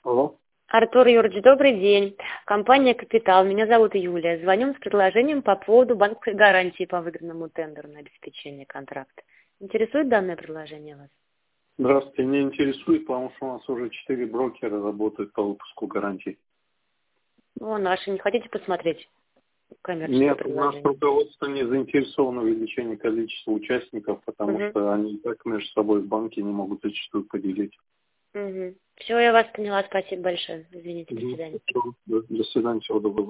Алло. Артур Юрьевич, добрый день. Компания «Капитал». Меня зовут Юлия. Звоню с предложением по поводу банковской гарантии по выигранному тендеру на обеспечение контракта. Интересует данное предложение вас? Здравствуйте. Меня интересует, потому что у нас уже 4 брокера работают по выпуску гарантий. Ну, а наши не хотите посмотреть коммерческое Нет, у нас предложение? руководство не заинтересовано в увеличении количества участников, потому что они и так между собой в банке не могут зачастую поделить. Все, я вас поняла. Спасибо большое. Извините, до свидания. До свидания, всего доброго.